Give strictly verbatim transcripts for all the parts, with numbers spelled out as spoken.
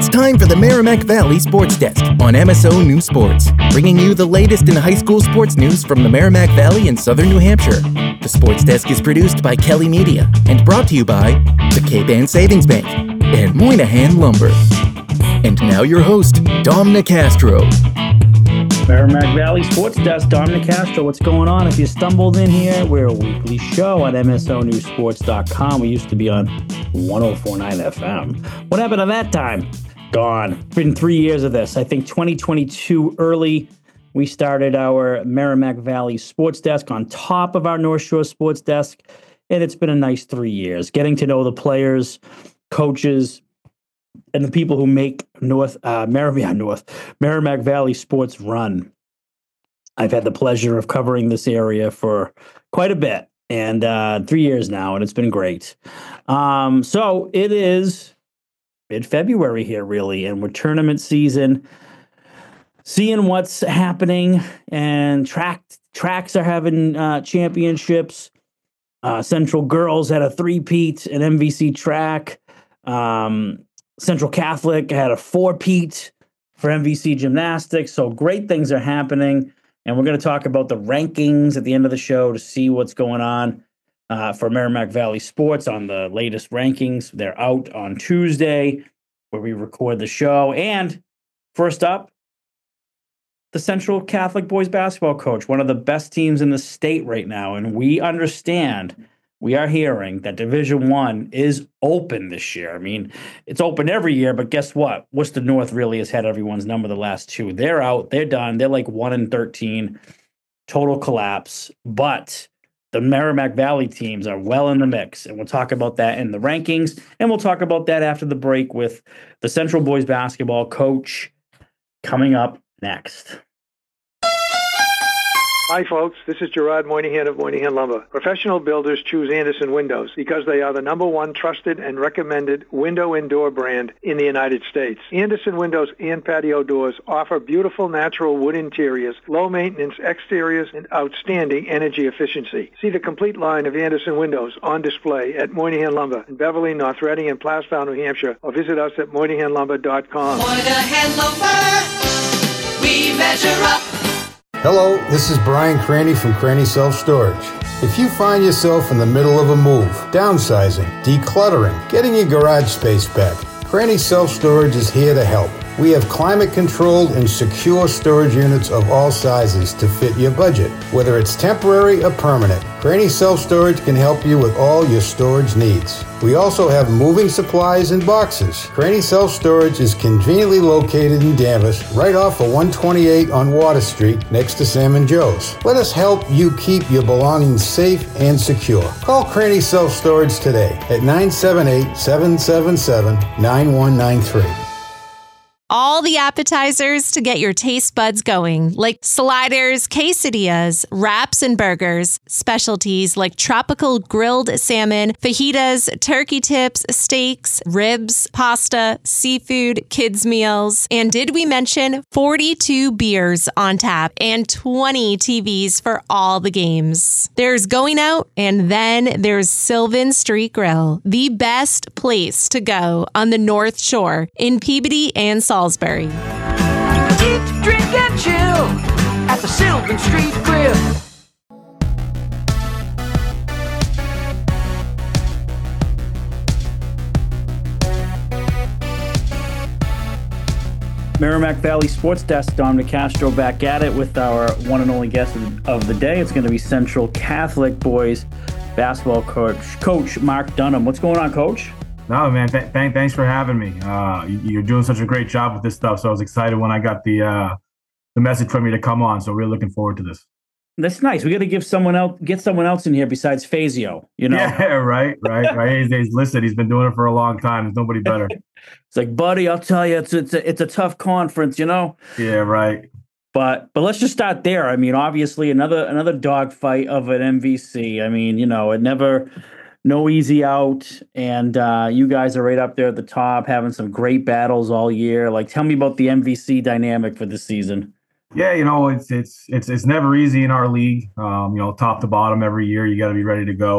time for the Merrimack Valley Sports Desk on M S O News Sports, bringing you the latest in high school sports news from the Merrimack Valley and Southern New Hampshire. The Sports Desk is produced by Kelly Media and brought to you by the Cape Ann Savings Bank and Moynihan Lumber. And now your host, Dom Nicastro. Merrimack Valley Sports Desk, Dom Nicastro. What's going on? If you stumbled in here, we're a weekly show on M S O News Sports dot com. We used to be on one oh four point nine F M. What happened to that time? Gone. Been three years of this. I think twenty twenty-two early, we started our Merrimack Valley Sports Desk on top of our North Shore Sports Desk, and it's been a nice three years. Getting to know the players, coaches, and the people who make North uh, Merrimack North Merrimack Valley sports run. I've had the pleasure of covering this area for quite a bit, and uh, three years now, and it's been great. Um, so it is mid-February here, really, and we're tournament season, seeing what's happening, and track tracks are having uh, championships. Uh, Central Girls had a three-peat, an M V C track. Um, Central Catholic had a four-peat for M V C gymnastics. So great things are happening. And we're going to talk about the rankings at the end of the show to see what's going on uh, for Merrimack Valley Sports on the latest rankings. They're out on Tuesday where we record the show. And first up, the Central Catholic boys basketball coach, one of the best teams in the state right now. And we understand, we are hearing that Division One is open this year. I mean, it's open every year, but guess what? Worcester North really has had everyone's number the last two. They're out. They're done. They're like one and thirteen. Total collapse. But the Merrimack Valley teams are well in the mix, and we'll talk about that in the rankings, and we'll talk about that after the break with the Central boys basketball coach coming up next. Hi, folks. This is Gerard Moynihan of Moynihan Lumber. Professional builders choose Andersen Windows because they are the number one trusted and recommended window and door brand in the United States. Andersen Windows and patio doors offer beautiful natural wood interiors, low-maintenance exteriors, and outstanding energy efficiency. See the complete line of Andersen Windows on display at Moynihan Lumber in Beverly, North Reading, and Plastow, New Hampshire, or visit us at Moynihan Lumber dot com. Moynihan Lumber, we measure up. Hello, this is Brian Craney from Craney Self Storage. If you find yourself in the middle of a move, downsizing, decluttering, getting your garage space back, Craney Self Storage is here to help. We have climate-controlled and secure storage units of all sizes to fit your budget. Whether it's temporary or permanent, Craney Self Storage can help you with all your storage needs. We also have moving supplies and boxes. Craney Self Storage is conveniently located in Danvers, right off of one twenty-eight on Water Street, next to Sam and Joe's. Let us help you keep your belongings safe and secure. Call Craney Self Storage today at nine seven eight, seven seven seven, nine one nine three. All the appetizers to get your taste buds going, like sliders, quesadillas, wraps and burgers, specialties like tropical grilled salmon, fajitas, turkey tips, steaks, ribs, pasta, seafood, kids' meals. And did we mention forty-two beers on tap and twenty T Vs for all the games? There's Going Out, and then there's Sylvan Street Grill, the best place to go on the North Shore in Peabody and Salisbury. Salisbury. Eat, drink, and chill at the Sylvan Street Grill. Merrimack Valley Sports Desk, Dom Nicastro back at it with our one and only guest of the day. It's going to be Central Catholic boys basketball coach, Coach Mark Dunham. What's going on, Coach? No, man, th- th- thanks for having me. Uh, you're doing such a great job with this stuff, so I was excited when I got the uh, the message from you to come on, so we're looking forward to this. That's nice. We got to give someone else, get someone else in here besides Fazio, you know? Yeah, right, right, right. He's, he's, listen, he's been doing it for a long time. There's nobody better. It's like, buddy, I'll tell you, it's it's a, it's a tough conference, you know? Yeah, right. But but let's just start there. I mean, obviously, another another dogfight of an M V C. I mean, you know, it never... No easy out, and uh, you guys are right up there at the top, having some great battles all year. Like, tell me about the M V C dynamic for this season. Yeah, you know, it's it's it's it's never easy in our league. Um, you know, top to bottom every year, you got to be ready to go.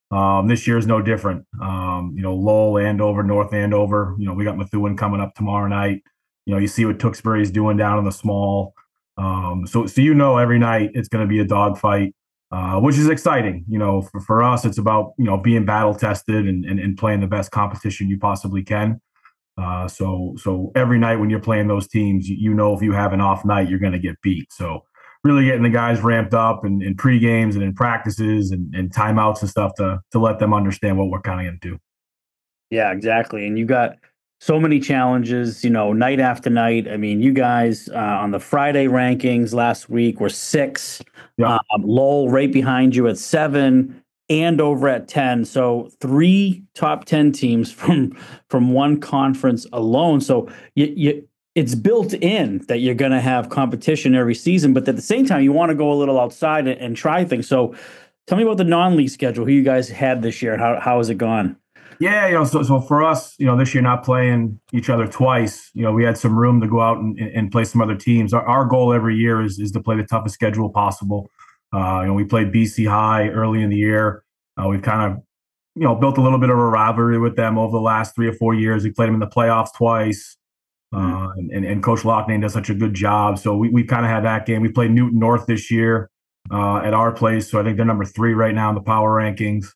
Um, this year is no different. Um, you know, Lowell, Andover, North Andover. You know, we got Methuen coming up tomorrow night. You know, you see what Tewksbury's doing down in the small. Um, so, so you know, every night it's going to be a dogfight, uh, which is exciting. You know, for, for us, it's about you know being battle tested and, and and playing the best competition you possibly can. Uh, so, so every night when you're playing those teams, you, you know if you have an off night, you're going to get beat. So, really getting the guys ramped up in, in pre games and in practices and, and timeouts and stuff to to let them understand what we're kind of going to do. Yeah, exactly. And you got so many challenges, you know, night after night. I mean, you guys uh, on the Friday rankings last week were six. Yeah. Um, Lowell right behind you at seven, and over at ten. So three top ten teams from from one conference alone. So you, you it's built in that you're going to have competition every season, but at the same time, you want to go a little outside and, and try things. So tell me about the non-league schedule, who you guys had this year. How how has it gone? Yeah, you know, so so for us, you know, this year not playing each other twice, you know, we had some room to go out and, and play some other teams. Our, our goal every year is is to play the toughest schedule possible. Uh, you know, we played B C High early in the year. Uh, we've kind of, you know, built a little bit of a rivalry with them over the last three or four years. We played them in the playoffs twice, uh, and, and Coach Loughnane does such a good job. So we we kind of had that game. We played Newton North this year uh, at our place, so I think they're number three right now in the power rankings.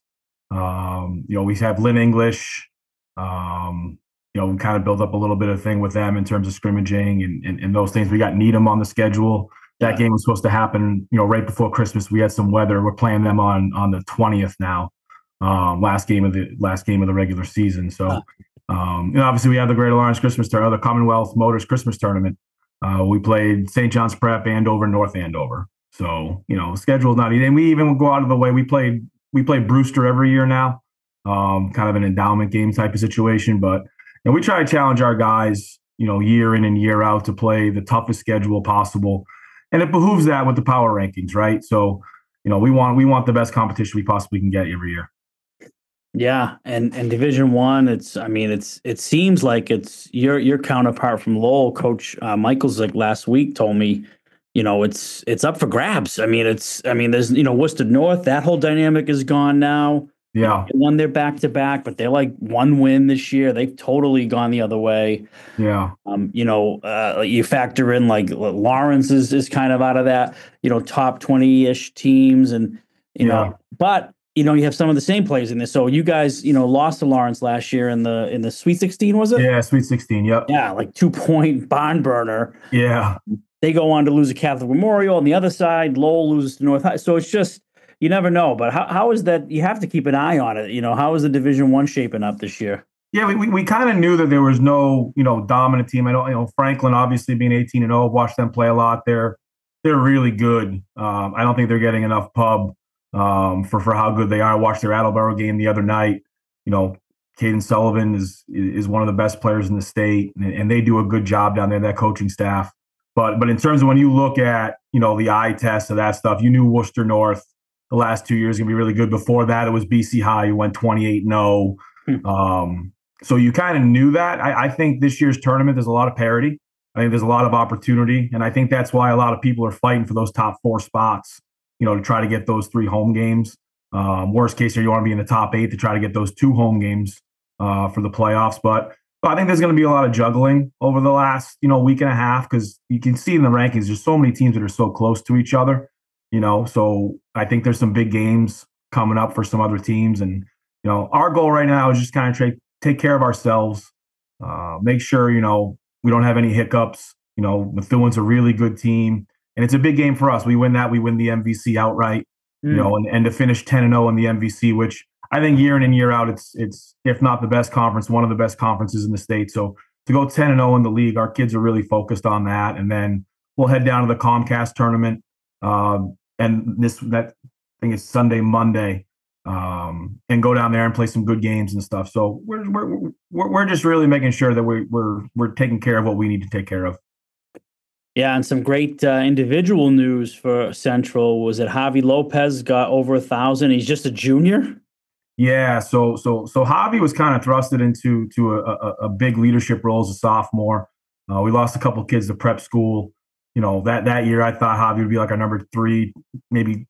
Um, you know, we have Lynn English. Um, you know, we kind of built up a little bit of thing with them in terms of scrimmaging and, and, and those things. We got Needham on the schedule. That yeah. game was supposed to happen, you know, right before Christmas. We had some weather. We're playing them on on the twentieth now. Um, last game of the last game of the regular season. So, um, you know, obviously we have the Greater Lawrence Christmas Tournament, the Commonwealth Motors Christmas Tournament. Uh, we played Saint John's Prep, Andover, North Andover. So, you know, schedule's not easy. And we even would go out of the way. We played. We play Brewster every year now, um, kind of an endowment game type of situation. But you know, we try to challenge our guys, you know, year in and year out to play the toughest schedule possible, and it behooves that with the power rankings, right? So, you know, we want we want the best competition we possibly can get every year. Yeah, and and Division One, it's I mean, it's it seems like it's your your counterpart from Lowell, Coach uh, Michaels, like last week told me. You know, it's it's up for grabs. I mean, it's I mean, there's you know Worcester North. That whole dynamic is gone now. Yeah, they won their back to back, but they're like one win this year. They've totally gone the other way. Yeah, um, you know, uh, you factor in like Lawrence is is kind of out of that you know top twenty ish teams, and you yeah. know, but you know you have some of the same players in this. So you guys you know lost to Lawrence last year in the in the Sweet sixteen, was it? Yeah, Sweet sixteen. Yep. Yeah, like two point barn burner. Yeah. They go on to lose a Catholic Memorial. On the other side, Lowell loses to North High. So it's just, you never know. But how how is that? You have to keep an eye on it. You know, how is the Division One shaping up this year? Yeah, we we, we kind of knew that there was no, you know, dominant team. I know, you know, Franklin obviously being eighteen and oh, I've watched them play a lot. They're they're really good. Um, I don't think they're getting enough pub um, for for how good they are. I watched their Attleboro game the other night. You know, Caden Sullivan is is one of the best players in the state, and, and they do a good job down there. That coaching staff. But but in terms of when you look at, you know, the eye test of that stuff, you knew Worcester North the last two years going to be really good. Before that, it was B C High, who went twenty-eight and oh. Hmm. Um, so you kind of knew that. I, I think this year's tournament, there's a lot of parity. I think there's a lot of opportunity. And I think that's why a lot of people are fighting for those top four spots, you know, to try to get those three home games. Um, worst case here, you want to be in the top eight to try to get those two home games uh, for the playoffs. But I think there's going to be a lot of juggling over the last, you know, week and a half, because you can see in the rankings, there's so many teams that are so close to each other, you know, so I think there's some big games coming up for some other teams. And, you know, our goal right now is just kind of tra- take care of ourselves, uh, make sure, you know, we don't have any hiccups. You know, Methuen's a really good team, and it's a big game for us. We win that, we win the M V C outright, mm. you know, and, and to finish ten and oh in the M V C, which I think year in and year out, it's, it's if not the best conference, one of the best conferences in the state. So to go ten and oh in the league, our kids are really focused on that. And then we'll head down to the Comcast tournament. Um, and this, that I think it's Sunday, Monday, um, and go down there and play some good games and stuff. So we're, we're, we're, we're just really making sure that we, we're, we're taking care of what we need to take care of. Yeah, and some great uh, individual news for Central was that Javi Lopez got over a thousand. He's just a junior. Yeah, so so so Javi was kind of thrusted into to a, a, a big leadership role as a sophomore. Uh, we lost a couple kids to prep school. You know, that that year I thought Javi would be like our number three, maybe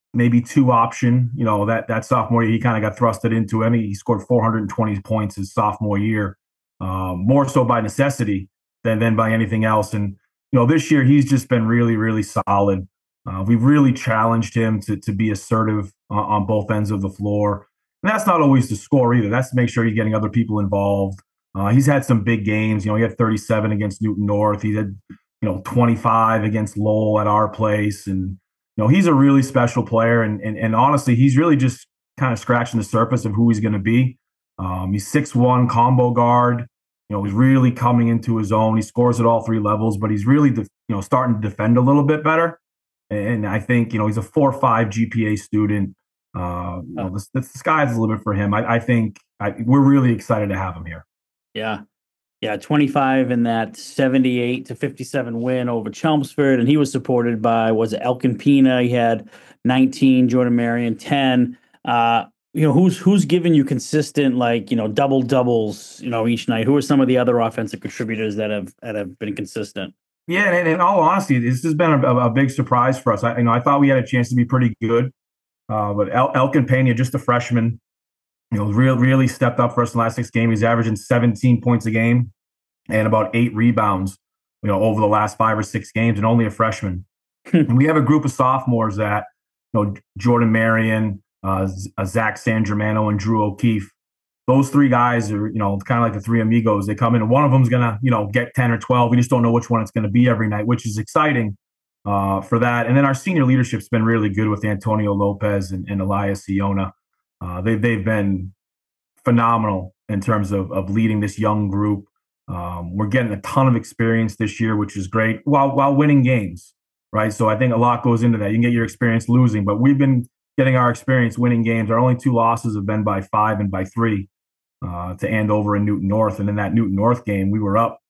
maybe two option. You know, that that sophomore year, he kind of got thrusted into it. I mean, he scored four hundred twenty points his sophomore year, um, more so by necessity than than by anything else. And you know, this year he's just been really, really solid. Uh, we've really challenged him to to be assertive uh, on both ends of the floor. And that's not always to score either. That's to make sure he's getting other people involved. Uh, he's had some big games. You know, he had thirty-seven against Newton North. He had, you know, twenty-five against Lowell at our place. And, you know, he's a really special player. And, and, and honestly, he's really just kind of scratching the surface of who he's going to be. Um, he's six one combo guard. You know, he's really coming into his own. He scores at all three levels, but he's really, de- you know, starting to defend a little bit better. And I think, you know, he's a four or five G P A student. Uh, you know, the, the sky's the limit for him. I, I think I, we're really excited to have him here. Yeah. Yeah. twenty-five in that seventy-eight to fifty-seven win over Chelmsford. And he was supported by, was it Elkin Pina? He had nineteen, Jordan Marion, ten. Uh, you know, who's, who's giving you consistent, like, you know, double doubles, you know, each night? Who are some of the other offensive contributors that have, that have been consistent? Yeah. And in all honesty, this has been a, a big surprise for us. I, you know, I thought we had a chance to be pretty good. Uh, but El- Elkin Pena, just a freshman, you know, really, really stepped up for us in the last six games. He's averaging seventeen points a game and about eight rebounds, you know, over the last five or six games, and only a freshman. And we have a group of sophomores that, you know, Jordan Marion, uh, Zach San Germano, and Drew O'Keefe. Those three guys are, you know, kind of like the three amigos. They come in, and one of them's gonna, you know, get ten or twelve. We just don't know which one it's going to be every night, which is exciting. Uh, for that. And then our senior leadership's been really good with Antonio Lopez and, and Elias Siona. Uh, they, they've been phenomenal in terms of, of leading this young group. Um, we're getting a ton of experience this year, which is great, while while winning games, right? So I think a lot goes into that. You can get your experience losing, but we've been getting our experience winning games. Our only two losses have been by five and by three uh, to Andover and Newton North. And in that Newton North game, we were up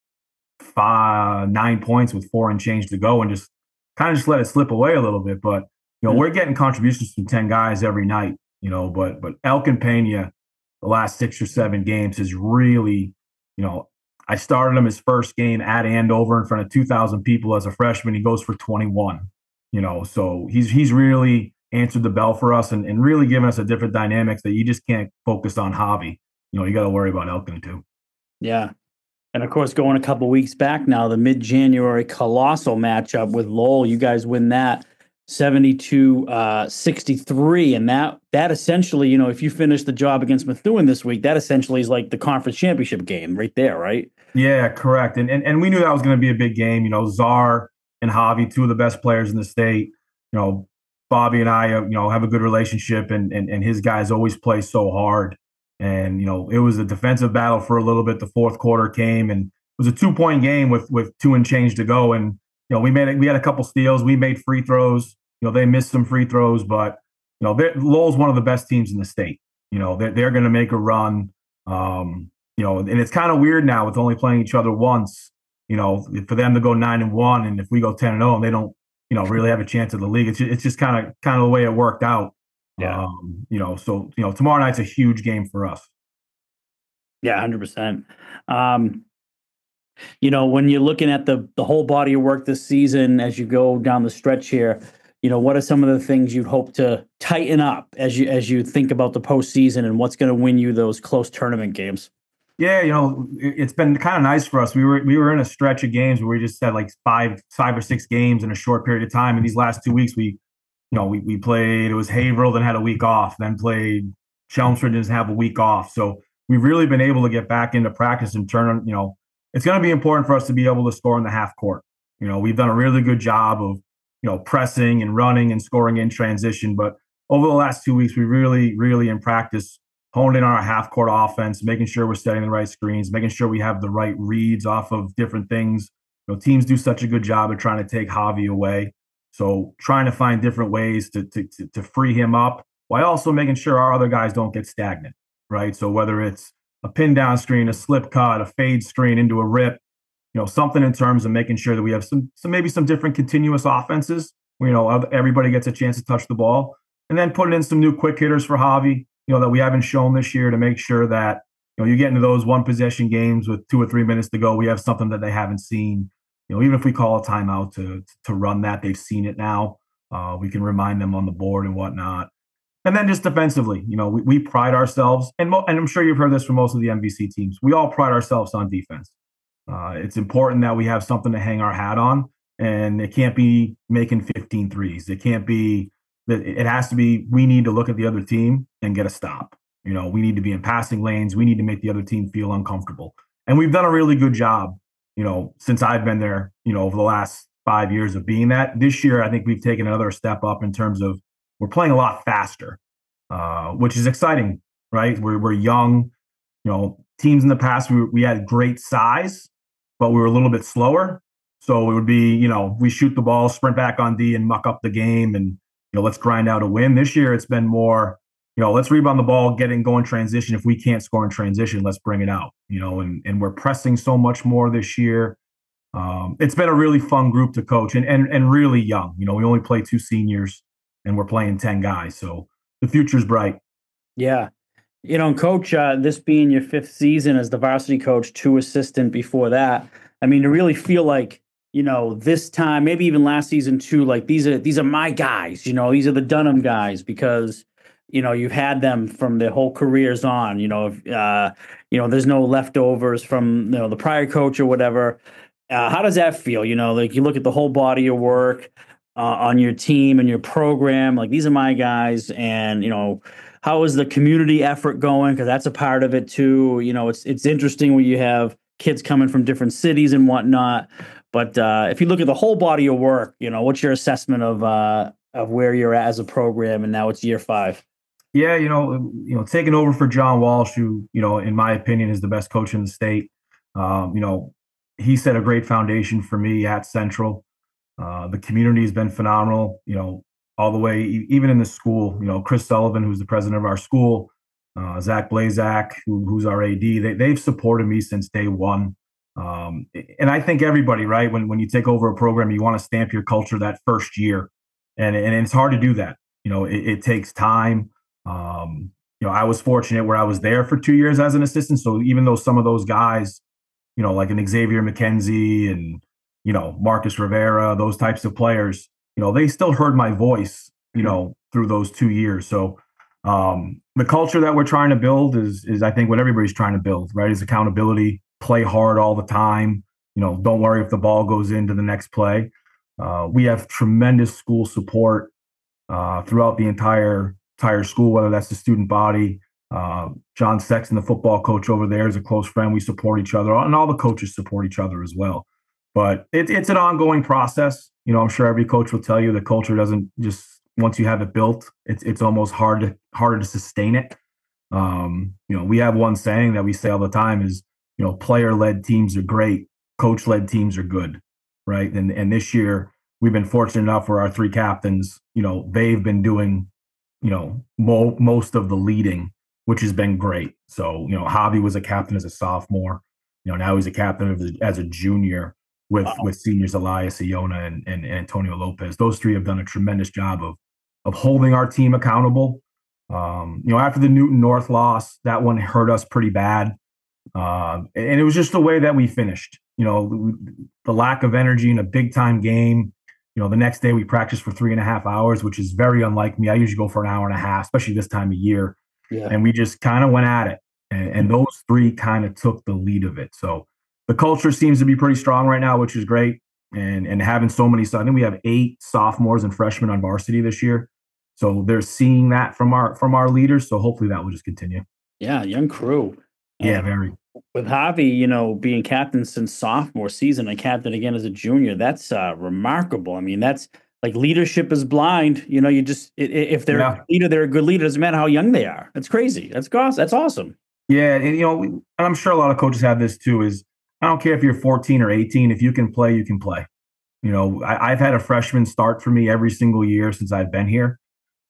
five, nine points with four and change to go and just kind of just let it slip away a little bit. But, you know, we're getting contributions from ten guys every night, you know, but, but Elkin Pena, the last six or seven games has really, you know, I started him his first game at Andover in front of two thousand people as a freshman. He goes for twenty-one, you know, so he's, he's really answered the bell for us and, and really given us a different dynamics that you just can't focus on Javi. You know, you got to worry about Elkin too. Yeah. And, of course, going a couple weeks back now, the mid-January colossal matchup with Lowell, you guys win that seventy-two sixty-three. And that that essentially, you know, if you finish the job against Methuen this week, that essentially is like the conference championship game right there, right? Yeah, correct. And and, and we knew that was going to be a big game. You know, Czar and Javi, two of the best players in the state. You know, Bobby and I, you know, have a good relationship, and and, and his guys always play so hard. And, you know, it was a defensive battle for a little bit. The fourth quarter came, and it was a two-point game with with two and change to go. And, you know, we made it, we had a couple steals. We made free throws. You know, they missed some free throws, but, you know, Lowell's one of the best teams in the state. You know, they're, they're going to make a run. Um, you know, and it's kind of weird now with only playing each other once, you know, for them to go nine and one. And if we go ten and oh and they don't, you know, really have a chance at the league, it's just, it's just kind of kind of the way it worked out. Yeah. Um, you know, so, you know, tomorrow night's a huge game for us. Yeah, one hundred percent. Um, you know, when you're looking at the the whole body of work this season, as you go down the stretch here, you know, what are some of the things you'd hope to tighten up as you as you think about the postseason and what's going to win you those close tournament games? Yeah, you know, it's been kind of nice for us. We were we were in a stretch of games where we just had like five five or six games in a short period of time. And these last two weeks, we You know, we, we played, it was Haverhill, then had a week off, then played Chelmsford, didn't have a week off. So we've really been able to get back into practice and turn on, you know, it's going to be important for us to be able to score in the half court. You know, we've done a really good job of, you know, pressing and running and scoring in transition. But over the last two weeks, we really, really in practice honed in on our half court offense, making sure we're setting the right screens, making sure we have the right reads off of different things. You know, teams do such a good job of trying to take Javi away. So trying to find different ways to, to to to free him up while also making sure our other guys don't get stagnant, right? So whether it's a pin down screen, a slip cut, a fade screen into a rip, you know, something in terms of making sure that we have some, some maybe some different continuous offenses where, you know, everybody gets a chance to touch the ball, and then putting in some new quick hitters for Javi, you know, that we haven't shown this year to make sure that, you know, you get into those one possession games with two or three minutes to go, we have something that they haven't seen. You know, even if we call a timeout to to run that, they've seen it now. Uh, we can remind them on the board and whatnot. And then just defensively, you know, we, we pride ourselves, and, mo- and I'm sure you've heard this from most of the M V C teams. We all pride ourselves on defense. Uh, it's important that we have something to hang our hat on, and it can't be making fifteen threes. It can't be that it has to be, we need to look at the other team and get a stop. You know, we need to be in passing lanes. We need to make the other team feel uncomfortable. And we've done a really good job, you know, since I've been there, you know, over the last five years of being that. This year, I think we've taken another step up in terms of we're playing a lot faster, uh, which is exciting, right? We're, we're young. You know, teams in the past, we, we had great size, but we were a little bit slower. So it would be, you know, we shoot the ball, sprint back on D and muck up the game and, you know, let's grind out a win. This year, it's been more, you know, let's rebound the ball, get in, go in transition. If we can't score in transition, let's bring it out, you know, and, and we're pressing so much more this year. Um, it's been a really fun group to coach and, and, and really young. You know, we only play two seniors and we're playing ten guys. So the future's bright. Yeah. You know, Coach, uh, this being your fifth season as the varsity coach, two assistant before that, I mean, to really feel like, you know, this time, maybe even last season too, like these are these are my guys, you know, these are the Dunham guys because, you know, you've had them from their whole careers on, you know, if, uh, you know, there's no leftovers from, you know, the prior coach or whatever. Uh, how does that feel? You know, like you look at the whole body of work uh, on your team and your program, like these are my guys. And, you know, how is the community effort going? Because that's a part of it too. You know, it's it's interesting when you have kids coming from different cities and whatnot. But uh, if you look at the whole body of work, you know, what's your assessment of uh, of where you're at as a program? And now it's year five. Yeah, you know, you know, taking over for John Walsh, who, you know, in my opinion, is the best coach in the state. Um, you know, he set a great foundation for me at Central. Uh, the community has been phenomenal, you know, all the way, even in the school. You know, Chris Sullivan, who's the president of our school, uh, Zach Blazak, who, who's our A D, they, they've supported me since day one. Um, and I think everybody, right, when, when you take over a program, you want to stamp your culture that first year. And, and it's hard to do that. You know, it, it takes time. Um, you know, I was fortunate where I was there for two years as an assistant. So even though some of those guys, you know, like an Xavier McKenzie and, you know, Marcus Rivera, those types of players, you know, they still heard my voice, you know, through those two years. So um, the culture that we're trying to build is, is I think what everybody's trying to build, right, is accountability, play hard all the time. You know, don't worry if the ball goes into the next play. Uh, we have tremendous school support uh, throughout the entire entire school, whether that's the student body. Uh, John Sexton, the football coach over there, is a close friend. We support each other, and all the coaches support each other as well. But it, it's an ongoing process. You know, I'm sure every coach will tell you the culture doesn't just, once you have it built, it's it's almost hard to harder to sustain it. Um, you know, we have one saying that we say all the time is, you know, player-led teams are great, coach-led teams are good, right? And and this year we've been fortunate enough where our three captains, you know, they've been doing, you know, mo- most of the leading, which has been great. So, you know, Javi was a captain as a sophomore. You know, now he's a captain of the, as a junior with wow. with seniors Elias Iona and, and, and Antonio Lopez. Those three have done a tremendous job of of holding our team accountable. Um, you know, after the Newton North loss, that one hurt us pretty bad. Uh, and it was just the way that we finished. You know, the lack of energy in a big time game. You know, the next day we practiced for three and a half hours, which is very unlike me. I usually go for an hour and a half, especially this time of year. Yeah. And we just kind of went at it. And, and those three kind of took the lead of it. So the culture seems to be pretty strong right now, which is great. And and having so many, so I think we have eight sophomores and freshmen on varsity this year. So they're seeing that from our from our leaders. So hopefully that will just continue. Yeah, young crew. Yeah, and very. With Javi, you know, being captain since sophomore season and captain again as a junior, that's uh, remarkable. I mean, that's like leadership is blind. You know, you just if they're yeah. a leader, they're a good leader. It doesn't matter how young they are. That's crazy. That's that's awesome. Yeah, and you know, and I'm sure a lot of coaches have this too. Is I don't care if you're fourteen or eighteen. If you can play, you can play. You know, I, I've had a freshman start for me every single year since I've been here,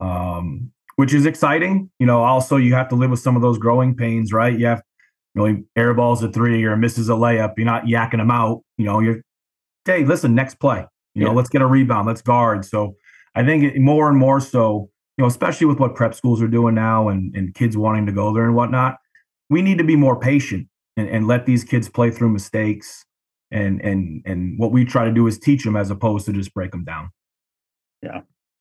um, which is exciting. You know, also you have to live with some of those growing pains, right? You have, you know, air balls at three or misses a layup. You're not yakking them out. You know, you're, hey, listen, next play. You know, yeah. let's get a rebound. Let's guard. So I think it, more and more so, you know, especially with what prep schools are doing now and, and kids wanting to go there and whatnot, we need to be more patient and, and let these kids play through mistakes. And and and what we try to do is teach them as opposed to just break them down. Yeah.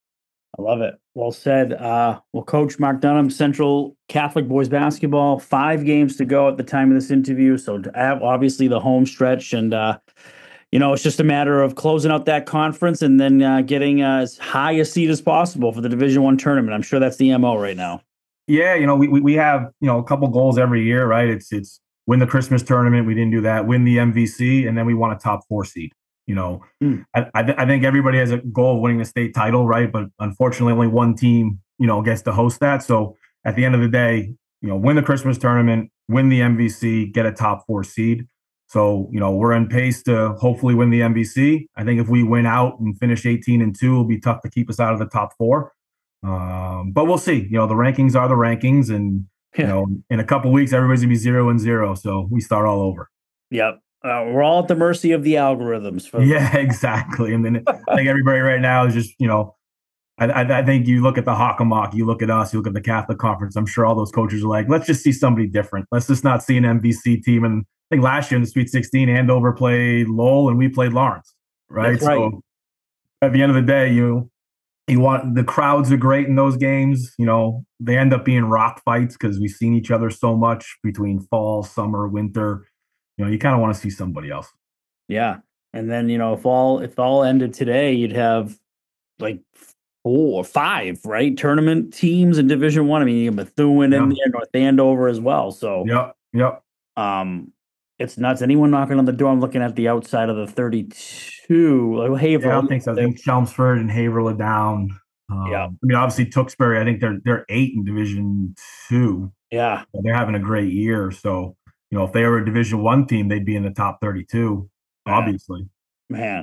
I love it. Well said. Uh, well, Coach Mark Dunham, Central Catholic boys basketball, five games to go at the time of this interview. So obviously the home stretch, and uh, you know, it's just a matter of closing out that conference and then uh, getting uh, as high a seed as possible for the Division One tournament. I'm sure that's the M O right now. Yeah, you know, we we have you know a couple goals every year, right? It's it's win the Christmas tournament. We didn't do that. Win the M V C, and then we want a top four seed. You know, mm. I, I, th- I think everybody has a goal of winning a state title, right? But unfortunately, only one team, you know, gets to host that. So at the end of the day, you know, win the Christmas tournament, win the M V C, get a top four seed. So, you know, we're on pace to hopefully win the M V C. I think if we win out and finish eighteen and two, it'll be tough to keep us out of the top four. Um, but we'll see. You know, the rankings are the rankings, and yeah. you know, in a couple of weeks, everybody's gonna be zero and zero. So we start all over. Yep. Uh, we're all at the mercy of the algorithms. For yeah, exactly. And then I think everybody right now is just, you know, I, I, I think you look at the Hockomock, you look at us, you look at the Catholic Conference. I'm sure all those coaches are like, let's just see somebody different. Let's just not see an M V C team. And I think last year in the Sweet sixteen, Andover played Lowell and we played Lawrence, right? That's right. So at the end of the day, you you want the crowds are great in those games. You know, they end up being rock fights because we've seen each other so much between fall, summer, winter. You know, you kind of want to see somebody else. Yeah. And then, you know, if all if all ended today, you'd have like four or five, right? Tournament teams in Division One. I. I mean, you have Methuen yeah. in there, North Andover as well. So yep, yep. Um, it's nuts. Anyone knocking on the door? I'm looking at the outside of the thirty-two. Like Haverhill. Yeah, I don't think so. I think Chelmsford and Haverhill are down. Um, yeah. I mean, obviously Tewksbury. I think they're they're eight in Division Two. Yeah, they're having a great year. So. You know, if they were a Division One team, they'd be in the top thirty-two, man. Obviously. Man.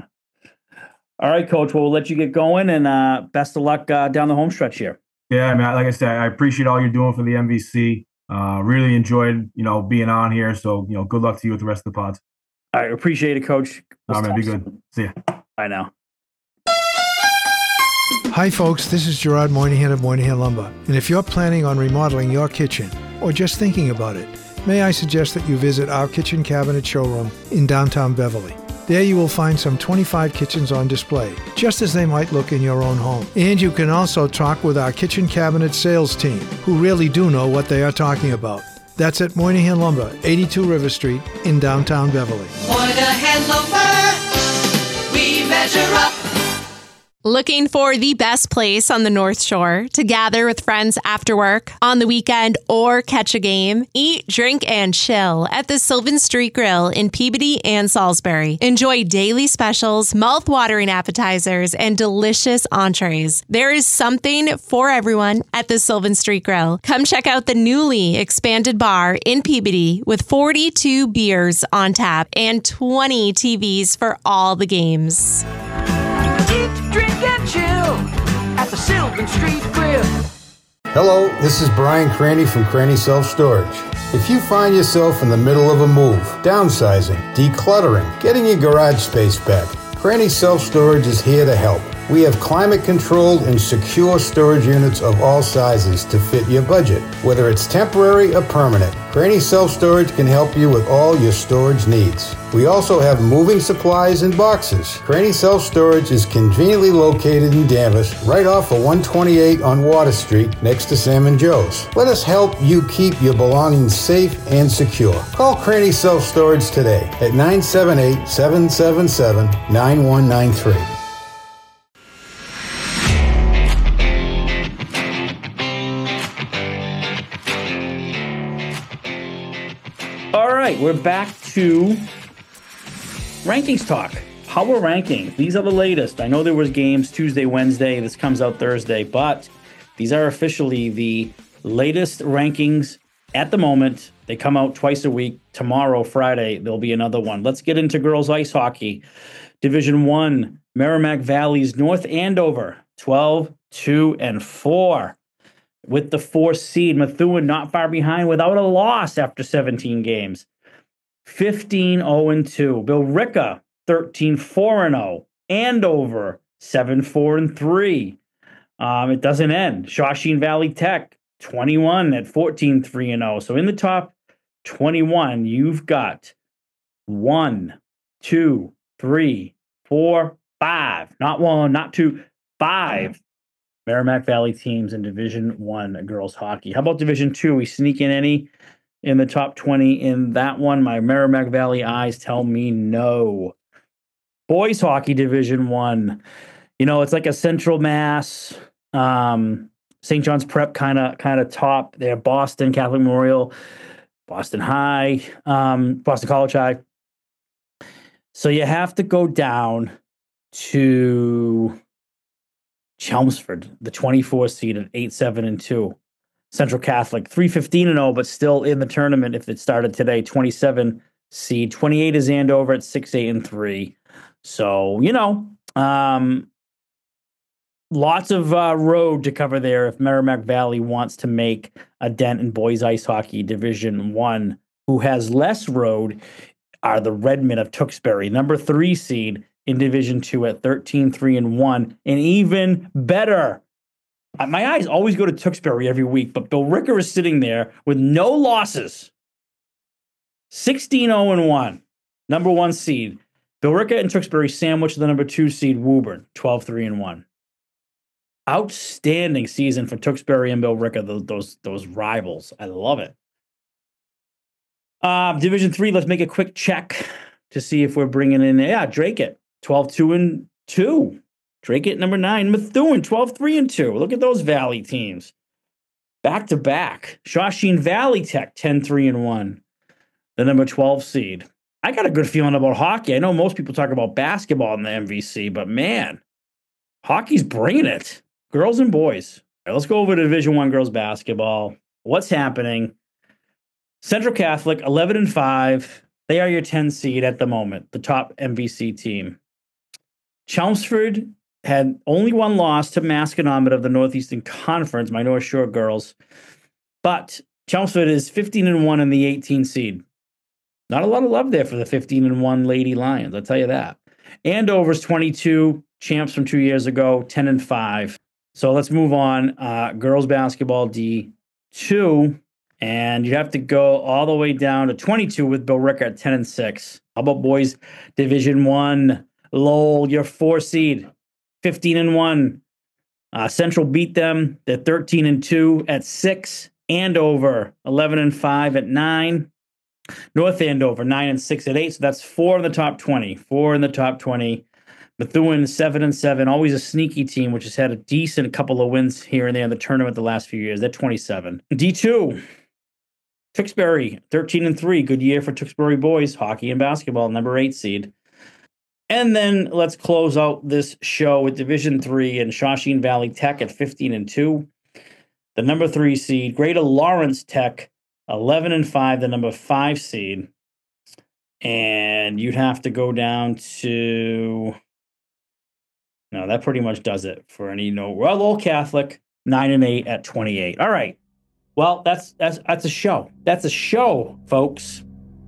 All right, Coach. Well, we'll let you get going, and uh, best of luck uh, down the home stretch here. Yeah, I mean, like I said, I appreciate all you're doing for the M V C. Uh, really enjoyed, you know, being on here. So, you know, good luck to you with the rest of the pods. All right, appreciate it, Coach. All right, man, be good. See ya. Bye now. Hi, folks. This is Gerard Moynihan of Moynihan Lumber. And if you're planning on remodeling your kitchen or just thinking about it, may I suggest that you visit our kitchen cabinet showroom in downtown Beverly. There you will find some twenty-five kitchens on display, just as they might look in your own home. And you can also talk with our kitchen cabinet sales team, who really do know what they are talking about. That's at Moynihan Lumber, eighty-two River Street in downtown Beverly. Moynihan Lumber, we measure up. Looking for the best place on the North Shore to gather with friends after work, on the weekend, or catch a game? Eat, drink, and chill at the Sylvan Street Grill in Peabody and Salisbury. Enjoy daily specials, mouth-watering appetizers, and delicious entrees. There is something for everyone at the Sylvan Street Grill. Come check out the newly expanded bar in Peabody with forty-two beers on tap and twenty T Vs for all the games. Eat, drink, and chill at the Sylvan Street Grill. Hello, this is Brian Cranny from Cranny Self Storage. If you find yourself in the middle of a move, downsizing, decluttering, getting your garage space back, Cranny Self Storage is here to help. We have climate-controlled and secure storage units of all sizes to fit your budget, whether it's temporary or permanent. Cranny Self Storage can help you with all your storage needs. We also have moving supplies and boxes. Cranny Self Storage is conveniently located in Danvers, right off of one twenty-eight on Water Street, next to Sam and Joe's. Let us help you keep your belongings safe and secure. Call Cranny Self Storage today at nine seven eight, seven seven seven, nine one nine three. All right, we're back to rankings talk. Power rankings. These are the latest. I know there was games Tuesday, Wednesday. This comes out Thursday, but these are officially the latest rankings at the moment. They come out twice a week. Tomorrow, Friday, there'll be another one. Let's get into girls ice hockey. Division One, Merrimack Valley's North Andover, twelve, two, and four. With the four seed, Methuen not far behind without a loss after seventeen games. fifteen oh and two. Billerica, thirteen four and oh. Andover, seven four and three. Um, it doesn't end. Shawshene Valley Tech, twenty-one at fourteen three and oh. So in the top twenty-one, you've got one, two, three, four, five. Not one, not two, five Merrimack Valley teams in Division One girls hockey. How about Division Two? We sneak in any in the top twenty in that one? My Merrimack Valley eyes tell me no. Boys hockey Division One. You know, it's like a Central Mass, um, Saint John's Prep kind of kind of top there. Boston Catholic Memorial, Boston High, um, Boston College High. So you have to go down to Chelmsford, the twenty-four seed at eight seven and two. Central Catholic three fifteen and oh, but still in the tournament if it started today. twenty-seven seed. twenty-eight is Andover at six eight and three. So, you know, um, lots of uh, road to cover there if Merrimack Valley wants to make a dent in boys ice hockey Division One. Who has less road are the Redmen of Tewksbury, number three seed in Division Two at thirteen three and one, and even better. My eyes always go to Tewksbury every week, but Bill Ricker is sitting there with no losses, sixteen oh and one, number one seed. Bill Ricker and Tewksbury sandwich the number two seed Woburn, twelve three and one. Outstanding season for Tewksbury and Bill Ricker, those those, those rivals. I love it. Uh, Division Three. Let's make a quick check to see if we're bringing in. Yeah, Drake it twelve two and two. Drake at number nine. Methuen, twelve three and two. Look at those Valley teams. Back to back. Shawshene Valley Tech, ten three and one. The number twelve seed. I got a good feeling about hockey. I know most people talk about basketball in the M V C, but man, hockey's bringing it. Girls and boys. All right, let's go over to Division One girls basketball. What's happening? Central Catholic, eleven and five. They are your ten seed at the moment, the top M V C team. Chelmsford had only one loss to Masconomet of the Northeastern Conference, my North Shore girls. But Chelmsford is fifteen and one in the eighteen seed. Not a lot of love there for the fifteen and one Lady Lions, I'll tell you that. Andover's twenty-two, champs from two years ago, ten and five. So let's move on. Uh, girls basketball D two. And you have to go all the way down to twenty-two with Bill Ricker at ten and six. How about boys Division One? Lowell, your four seed, fifteen and one. Uh, Central beat them. They're thirteen and two at six. Andover, eleven and five at nine. North Andover, nine and six at eight. So that's four in the top twenty. Four in the top twenty. Methuen, seven and seven. Always a sneaky team, which has had a decent couple of wins here and there in the tournament the last few years. They're twenty-seven. D two. Tewksbury, thirteen and three. Good year for Tewksbury boys, hockey and basketball, number eight seed. And then let's close out this show with Division Three and Shawshene Valley Tech at fifteen and two. The number three seed. Greater Lawrence Tech, eleven and five, the number five seed. And you'd have to go down to... No, that pretty much does it for any, you know, well, Old Catholic, nine and eight at twenty-eight. All right. Well, that's that's that's a show. That's a show, folks.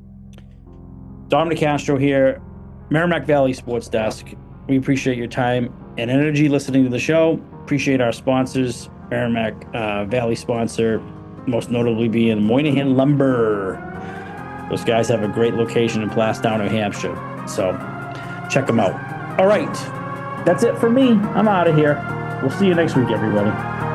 Dom DeCastro here, Merrimack Valley Sports Desk. We appreciate your time and energy listening to the show. Appreciate our sponsors, Merrimack uh, Valley sponsor, most notably being Moynihan Lumber. Those guys have a great location in Plastown, New Hampshire. So check them out. All right. That's it for me. I'm out of here. We'll see you next week, everybody.